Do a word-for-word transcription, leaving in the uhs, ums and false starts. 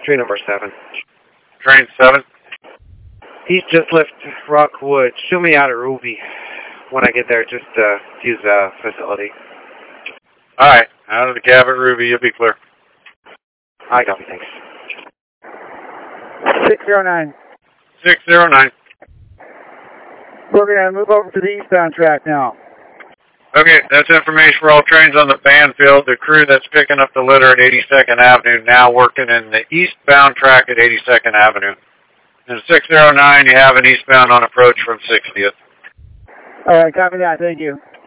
train number seven. Train seven? He's just left Rockwood. Show me out of Ruby when I get there, just uh, use the facility. Alright, out of the cab at Ruby, you'll be clear. I copy, thanks. six zero nine. six zero nine. We're going to move over to the eastbound track now. Okay, that's information for all trains on the Banfield. The crew that's picking up the litter at eighty-second Avenue now working in the eastbound track at eighty-second Avenue. And six zero nine, you have an eastbound on approach from sixtieth. All right, copy that. Thank you.